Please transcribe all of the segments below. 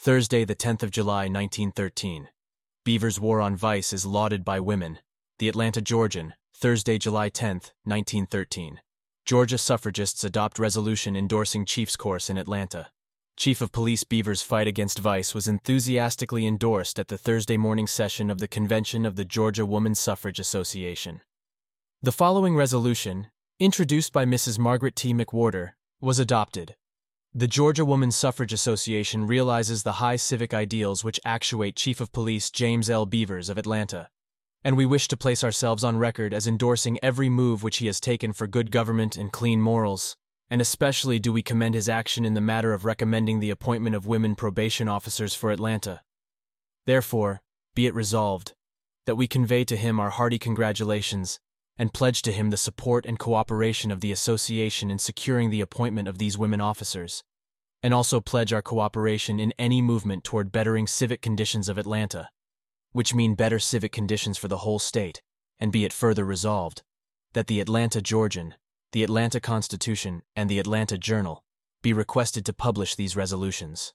Thursday, the 10th of July, 1913. Beaver's war on vice is lauded by women. The Atlanta Georgian, Thursday, July 10th, 1913. Georgia suffragists adopt resolution endorsing Chief's course in Atlanta. Chief of Police Beaver's fight against vice was enthusiastically endorsed at the Thursday morning session of the convention of the Georgia Woman Suffrage Association. The following resolution, introduced by Mrs. Margaret T. McWhorter, was adopted. The Georgia Woman Suffrage Association realizes the high civic ideals which actuate Chief of Police James L. Beavers of Atlanta, and we wish to place ourselves on record as endorsing every move which he has taken for good government and clean morals, and especially do we commend his action in the matter of recommending the appointment of women probation officers for Atlanta. Therefore, be it resolved, that we convey to him our hearty congratulations and pledge to him the support and cooperation of the association in securing the appointment of these women officers, and also pledge our cooperation in any movement toward bettering civic conditions of Atlanta, which mean better civic conditions for the whole state, and be it further resolved, that the Atlanta Georgian, the Atlanta Constitution, and the Atlanta Journal be requested to publish these resolutions.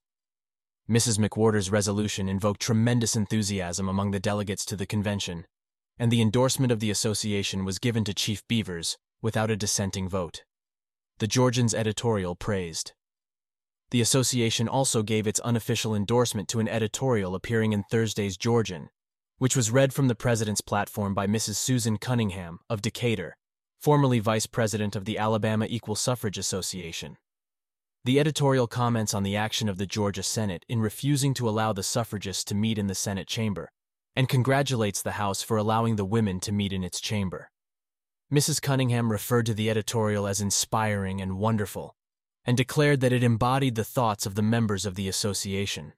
Mrs. McWhorter's resolution invoked tremendous enthusiasm among the delegates to the convention, and the endorsement of the association was given to Chief Beavers without a dissenting vote. The Georgian's editorial praised. The association also gave its unofficial endorsement to an editorial appearing in Thursday's Georgian, which was read from the president's platform by Mrs. Susan Cunningham of Decatur, formerly vice president of the Alabama Equal Suffrage Association. The editorial comments on the action of the Georgia Senate in refusing to allow the suffragists to meet in the Senate chamber, and congratulates the House for allowing the women to meet in its chamber. Mrs. Cunningham referred to the editorial as inspiring and wonderful, and declared that it embodied the thoughts of the members of the association.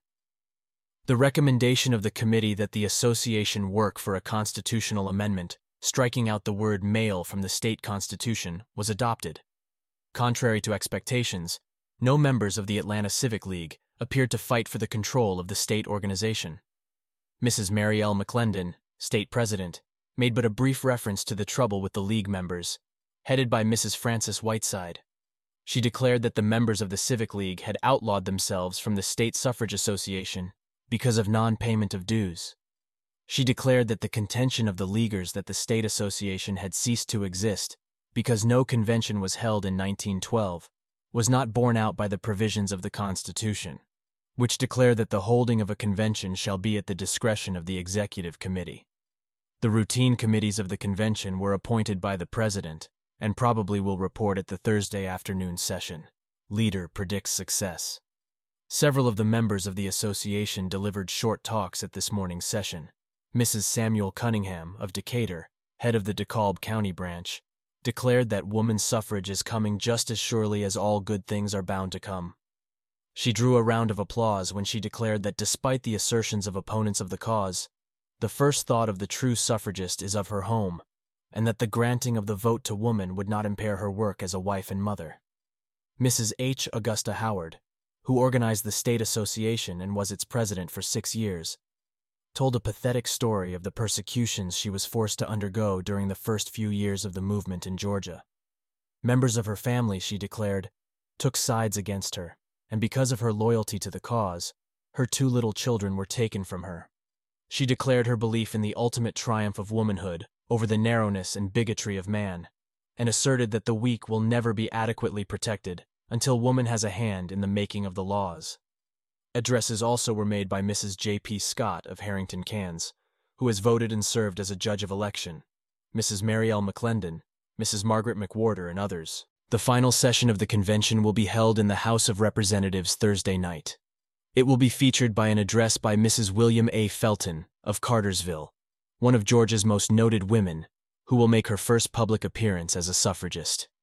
The recommendation of the committee that the association work for a constitutional amendment, striking out the word male from the state constitution, was adopted. Contrary to expectations, no members of the Atlanta Civic League appeared to fight for the control of the state organization. Mrs. Mary L. McClendon, state president, made but a brief reference to the trouble with the League members, headed by Mrs. Frances Whiteside. She declared that the members of the Civic League had outlawed themselves from the State Suffrage Association because of non-payment of dues. She declared that the contention of the Leaguers that the State Association had ceased to exist because no convention was held in 1912 was not borne out by the provisions of the Constitution, which declare that the holding of a convention shall be at the discretion of the Executive Committee. The routine committees of the convention were appointed by the President and probably will report at the Thursday afternoon session. Leader predicts success. Several of the members of the association delivered short talks at this morning's session. Mrs. Samuel Cunningham of Decatur, head of the DeKalb County branch, declared that woman suffrage is coming just as surely as all good things are bound to come. She drew a round of applause when she declared that despite the assertions of opponents of the cause, the first thought of the true suffragist is of her home, and that the granting of the vote to woman would not impair her work as a wife and mother. Mrs. H. Augusta Howard, who organized the State Association and was its president for 6 years, told a pathetic story of the persecutions she was forced to undergo during the first few years of the movement in Georgia. Members of her family, she declared, took sides against her, and because of her loyalty to the cause, her 2 little children were taken from her. She declared her belief in the ultimate triumph of womanhood over the narrowness and bigotry of man, and asserted that the weak will never be adequately protected until woman has a hand in the making of the laws. Addresses also were made by Mrs. J.P. Scott of Harrington, Kansas, who has voted and served as a judge of election, Mrs. Mary L. McClendon, Mrs. Margaret McWhorter, and others. The final session of the convention will be held in the House of Representatives Thursday night. It will be featured by an address by Mrs. William A. Felton of Cartersville, one of Georgia's most noted women, who will make her first public appearance as a suffragist.